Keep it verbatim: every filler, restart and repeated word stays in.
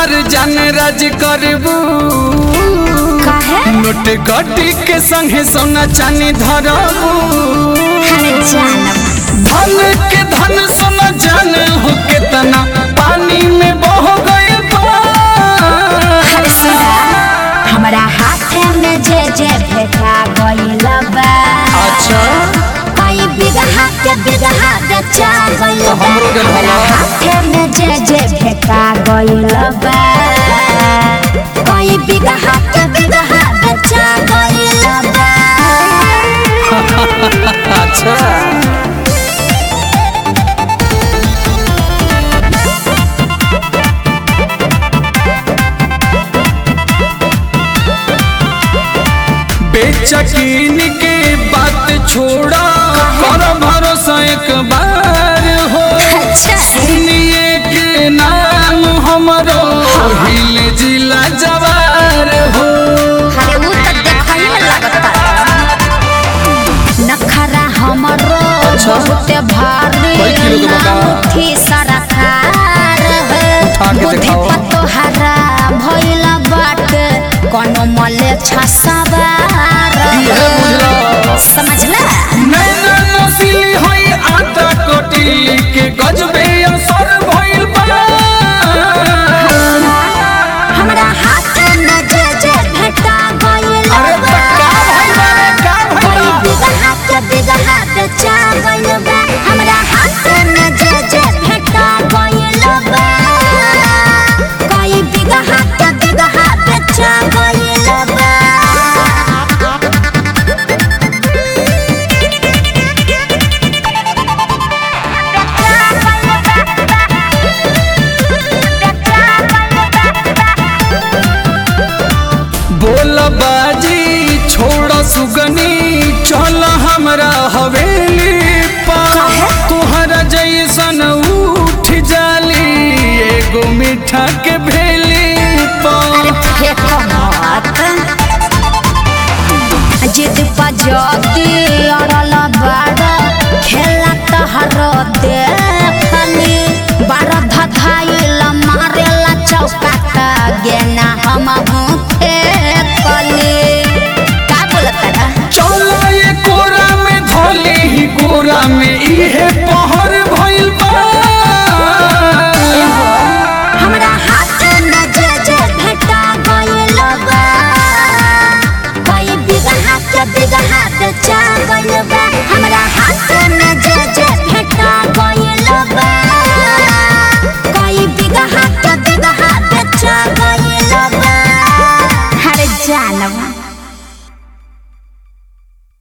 हमार जान राज करबू नोट गटी के संगे सोना चानी धरबू धन के धन सोना जान हो के तना पानी में बह गए हमारा हाथ में जे जे भेटा गइल बा अच्छा कई बिगहा के बिगहा बेचा गइल बा हमारा हाथ में जे जे भेटा गइल बा कई बिगहा के बिगहा बेचा गइल बा अच्छा बेचकीन के बात छोड़ा कर भरोसा एक बार हो सुनिए के नाम हमरो हिल जिला जवार हो नखरा हमरो बहुत भारी थी सरकार बुद्धि पतोहरा भइल बाटे कोनो मले छसवार समझला नैना नसीली होई आटा कोटी के गजबे असर भइल बा हमरा हाथ में जे जे भेटा गइल बा का भइल बिगहा के बिगहा बेचा गइल बा हमरा हाथ में जे जे भेटा गइल बा कई बिगहा के बिगहा बेचा गइल बा बोल बाजी छोड़ सुगनी चल हमरा हवेली पा तुहरा जैसन उठ जाली एगो मीठा के भेली पा जिद पजती अड़ल बाड़ खेला तहर देखली बारह धधाइल मारेला चौका का गेना हम कली का बोलता चल ये कोरा में धोली ही कोरा में इहे पहर भइल बा हमरा हाथ में जे जे भेटा गइल बा कई बिगहा के बिगहा बेचा गइल